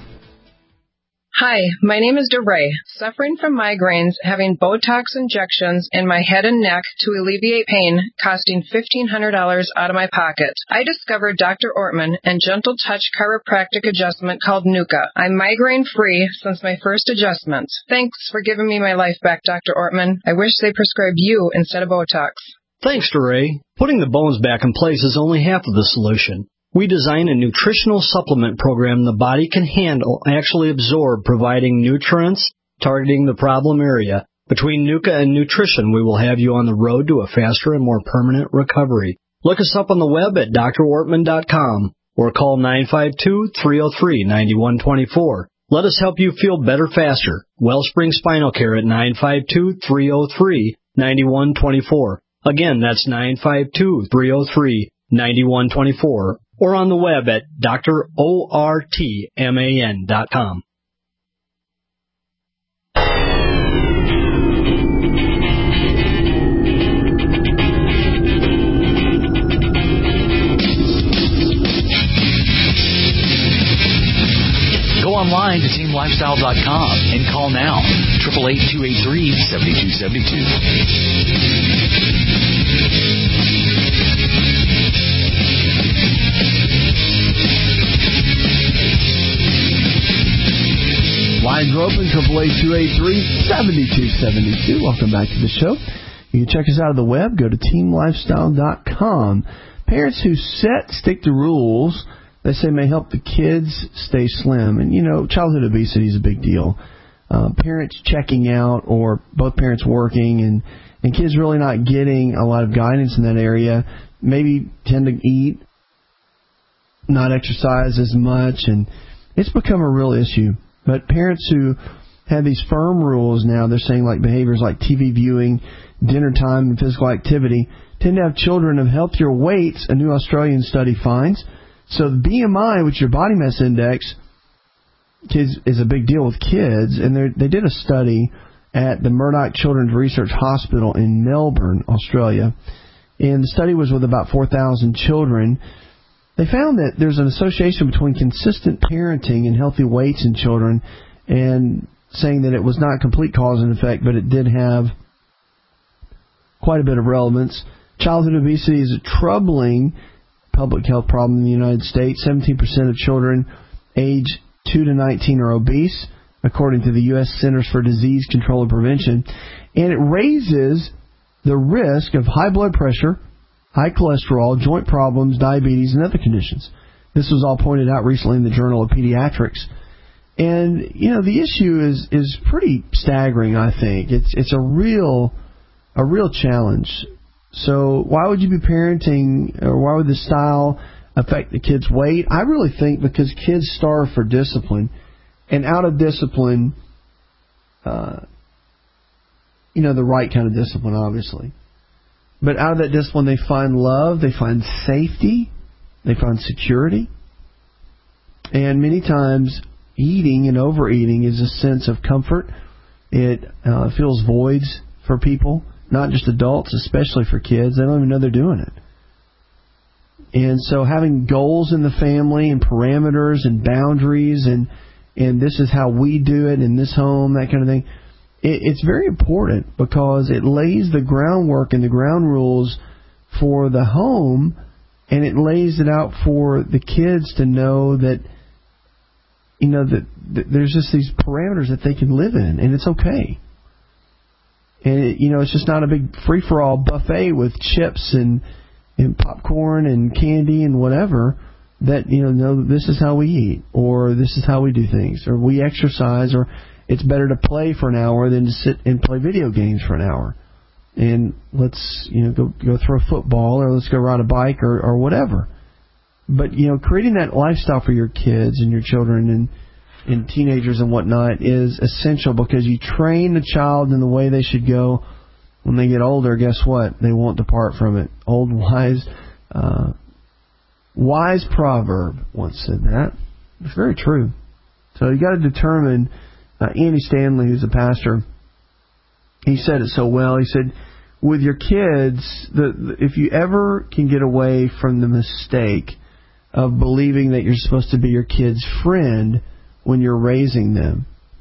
[SPEAKER 22] Hi, my name is DeRay, suffering from migraines, having Botox injections in my head and neck to alleviate pain, costing fifteen hundred dollars out of my pocket. I discovered Doctor Ortman and Gentle Touch chiropractic adjustment called Nuka. I'm migraine-free since my first adjustment. Thanks for giving me my life back, Doctor Ortman. I wish they prescribed you instead of Botox.
[SPEAKER 23] Thanks, DeRay. Putting the bones back in place is only half of the solution. We design a nutritional supplement program the body can handle, actually absorb, providing nutrients, targeting the problem area. Between Nuka and nutrition, we will have you on the road to a faster and more permanent recovery. Look us up on the web at D R Ortman dot com or call nine five two, three oh three, nine one two four. Let us help you feel better faster. Wellspring Spinal Care at nine five two, three oh three, nine one two four. Again, that's nine five two, three oh three, nine one two four. or on the web at D R O R T M A N dot com.
[SPEAKER 3] Go online to team lifestyle dot com and call now, eight eight eight, two eight three, seven two seven two.
[SPEAKER 1] Lines are open, eight eight eight, two eight three, seven two seven two. Welcome back to the show. You can check us out on the web. Go to team lifestyle dot com. Parents who set, stick to rules, they say may help the kids stay slim. And, you know, childhood obesity is a big deal. Uh, parents checking out or both parents working and, and kids really not getting a lot of guidance in that area, maybe tend to eat, not exercise as much, and it's become a real issue. But parents who have these firm rules now, they're saying like behaviors like T V viewing, dinner time, and physical activity, tend to have children of healthier weights, a new Australian study finds. So the B M I, which is your body mass index, kids, is a big deal with kids. And they did a study at the Murdoch Children's Research Hospital in Melbourne, Australia. And the study was with about four thousand children. They found that there's an association between consistent parenting and healthy weights in children, and saying that it was not complete cause and effect, but it did have quite a bit of relevance. Childhood obesity is a troubling public health problem in the United States. seventeen percent of children age two to nineteen are obese, according to the U S Centers for Disease Control and Prevention. And it raises the risk of high blood pressure, high cholesterol, joint problems, diabetes, and other conditions. This was all pointed out recently in the Journal of Pediatrics. And, you know, the issue is, is pretty staggering, I think. It's it's a real a real challenge. So why would you be parenting, or why would the style affect the kid's weight? I really think because kids starve for discipline. And out of discipline, uh, you know, the right kind of discipline, obviously. But out of that discipline, they find love, they find safety, they find security. And many times, eating and overeating is a sense of comfort. It uh, fills voids for people, not just adults, especially for kids. They don't even know they're doing it. And so having goals in the family and parameters and boundaries and, and this is how we do it in this home, that kind of thing, it, it's very important because it lays the groundwork and the ground rules for the home, and it lays it out for the kids to know that, you know, that, that there's just these parameters that they can live in, and it's okay. And, it, you know, it's just not a big free-for-all buffet with chips and, and popcorn and candy and whatever that, you know, no, this is how we eat, or this is how we do things, or we exercise, or it's better to play for an hour than to sit and play video games for an hour. And let's, you know, go go throw a football, or let's go ride a bike, or, or whatever. But, you know, creating that lifestyle for your kids and your children and and teenagers and whatnot is essential, because you train the child in the way they should go. When they get older, guess what? They won't depart from it. Old wise, uh, wise proverb once said that. It's very true. So you got to determine. Uh, Andy Stanley, who's a pastor, he said it so well. He said, with your kids, the, the if you ever can get away from the mistake of believing that you're supposed to be your kid's friend when you're raising them,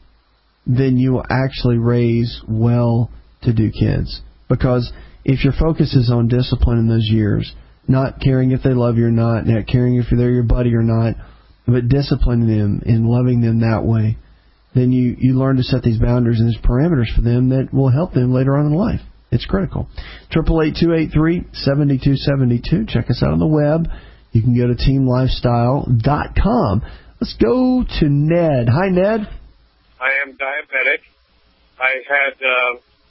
[SPEAKER 1] then you will actually raise well-to-do kids. Because if your focus is on discipline in those years, not caring if they love you or not, not caring if they're your buddy or not, but disciplining them and loving them that way, then you, you learn to set these boundaries and these parameters for them that will help them later on in life. It's critical. eight eight eight, two eight three, seven two seven two. Check us out on the web. You can go to team lifestyle dot com. Let's go to Ned. Hi, Ned.
[SPEAKER 4] I am diabetic. I had uh,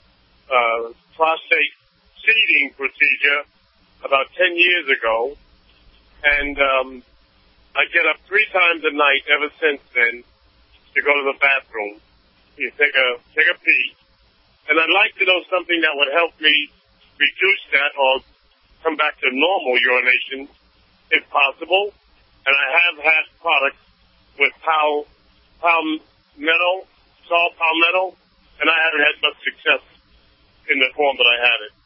[SPEAKER 4] uh, prostate seeding procedure about ten years ago, and um, I get up three times a night ever since then to go to the bathroom. You take a take a pee, and I'd like to know something that would help me reduce that or come back to normal urination. if possible. And I have had products with pal, palmetto, saw palmetto, and I haven't had much success in the form that I had it.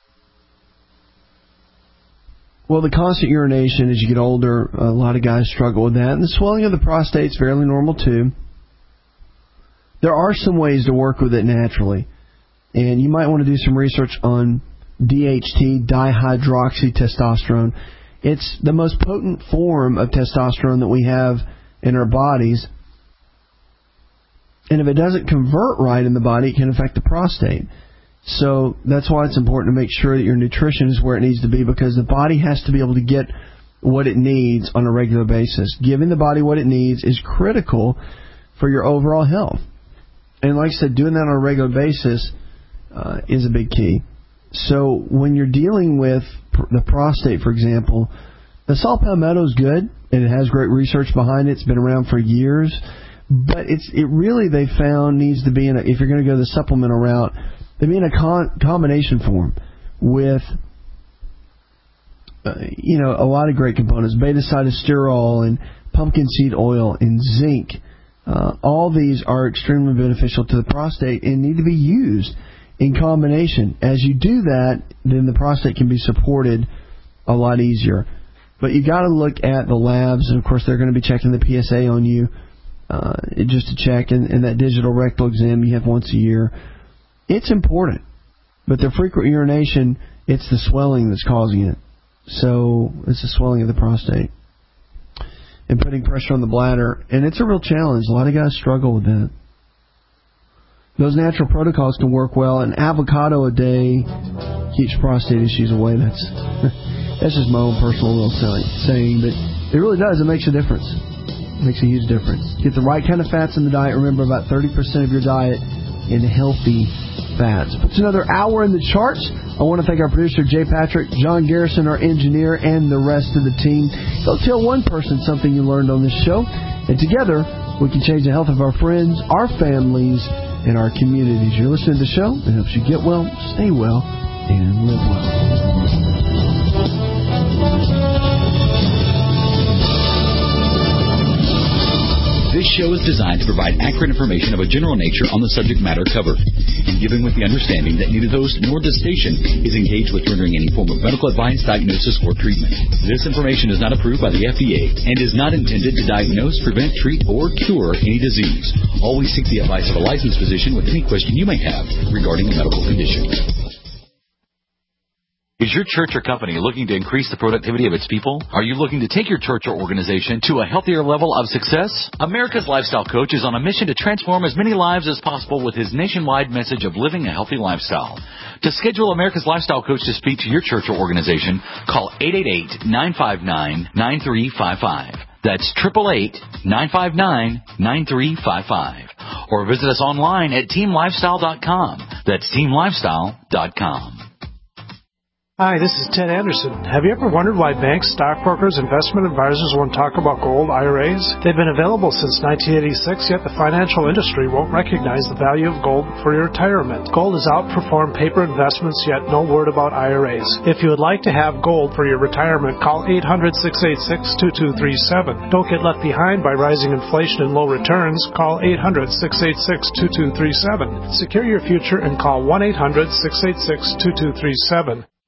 [SPEAKER 1] Well, the constant urination as you get older, a lot of guys struggle with that. And the swelling of the prostate is fairly normal, too. There are some ways to work with it naturally. And you might want to do some research on D H T, dihydroxytestosterone. It's the most potent form of testosterone that we have in our bodies. And if it doesn't convert right in the body, it can affect the prostate. So that's why it's important to make sure that your nutrition is where it needs to be, because the body has to be able to get what it needs on a regular basis. Giving the body what it needs is critical for your overall health. And like I said, doing that on a regular basis uh, is a big key. So when you're dealing with pr- the prostate, for example, the saw palmetto is good, and it has great research behind it. It's been around for years. But it's it really, they found, needs to be, in a, if you're going to go the supplemental route, they be in a con- combination form with, uh, you know, a lot of great components, beta-sitosterol and pumpkin seed oil and zinc. Uh, all these are extremely beneficial to the prostate and need to be used in combination. As you do that, then the prostate can be supported a lot easier. But you got to look at the labs, and of course they're going to be checking the P S A on you uh, just to check, and, and that digital rectal exam you have once a year. It's important, but the frequent urination, it's the swelling that's causing it. So it's the swelling of the prostate and putting pressure on the bladder, and it's a real challenge. A lot of guys struggle with that. Those natural protocols can work well. An avocado a day keeps prostate issues away. That's that's just my own personal little saying, but it really does. It makes a difference. It makes a huge difference. Get the right kind of fats in the diet. Remember, about thirty percent of your diet in healthy fats. It's another hour in the charts. I want to thank our producer, Jay Patrick, John Garrison, our engineer, and the rest of the team. Go tell one person something you learned on this show, and together we can change the health of our friends, our families, and our communities. You're listening to the show. It helps you get well, stay well, and live well.
[SPEAKER 3] This show is designed to provide accurate information of a general nature on the subject matter covered, and given with the understanding that neither host nor this station is engaged with rendering any form of medical advice, diagnosis, or treatment. This information is not approved by the F D A and is not intended to diagnose, prevent, treat, or cure any disease. Always seek the advice of a licensed physician with any question you may have regarding a medical condition. Is your church or company looking to increase the productivity of its people? Are you looking to take your church or organization to a healthier level of success? America's Lifestyle Coach is on a mission to transform as many lives as possible with his nationwide message of living a healthy lifestyle. To schedule America's Lifestyle Coach to speak to your church or organization, call eight eight eight, nine five nine, nine three five five. That's eight eight eight, nine five nine, nine three five five. Or visit us online at team lifestyle dot com. That's team lifestyle dot com.
[SPEAKER 6] Hi, this is Ted Anderson. Have you ever wondered why banks, stockbrokers, investment advisors won't talk about gold I R As? They've been available since nineteen eighty-six, yet the financial industry won't recognize the value of gold for your retirement. Gold has outperformed paper investments, yet no word about I R As. If you would like to have gold for your retirement, call eight hundred, six eight six, two two three seven. Don't get left behind by rising inflation and low returns. Call eight hundred, six eight six, two two three seven. Secure your future and call one eight hundred, six eight six, two two three seven.